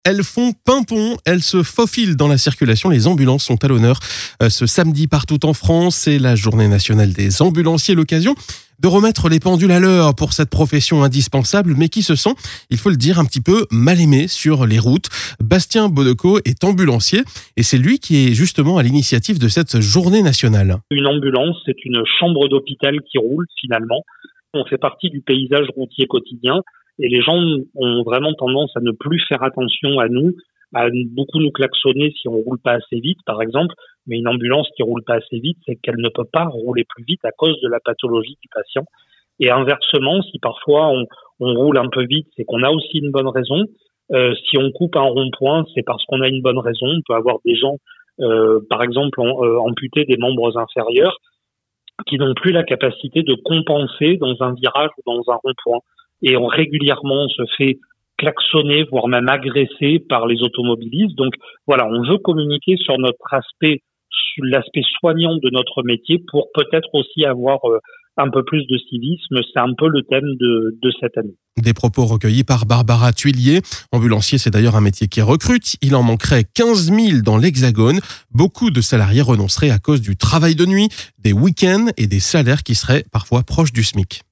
Elles font pimpon, elles se faufilent dans la circulation. Les ambulances sont à l'honneur ce samedi partout en France. C'est la journée nationale des ambulanciers, l'occasion de remettre les pendules à l'heure pour cette profession indispensable, mais qui se sent, il faut le dire, un petit peu mal aimé sur les routes. Bastien Bodeco est ambulancier et c'est lui qui est justement à l'initiative de cette journée nationale. Une ambulance, c'est une chambre d'hôpital qui roule finalement. On fait partie du paysage routier quotidien. Et les gens ont vraiment tendance à ne plus faire attention à nous, à beaucoup nous klaxonner si on roule pas assez vite, par exemple. Mais une ambulance qui roule pas assez vite, c'est qu'elle ne peut pas rouler plus vite à cause de la pathologie du patient. Et inversement, si parfois on roule un peu vite, c'est qu'on a aussi une bonne raison. Si on coupe un rond-point, c'est parce qu'on a une bonne raison. On peut avoir des gens, par exemple, amputés des membres inférieurs, qui n'ont plus la capacité de compenser dans un virage ou dans un rond-point. Et régulièrement on se fait klaxonner, voire même agresser par les automobilistes. Donc voilà, on veut communiquer sur l'aspect soignant de notre métier pour peut-être aussi avoir un peu plus de civisme. C'est un peu le thème de cette année. Des propos recueillis par Barbara Tuillier. Ambulancier, c'est d'ailleurs un métier qui recrute. Il en manquerait 15 000 dans l'Hexagone. Beaucoup de salariés renonceraient à cause du travail de nuit, des week-ends et des salaires qui seraient parfois proches du SMIC.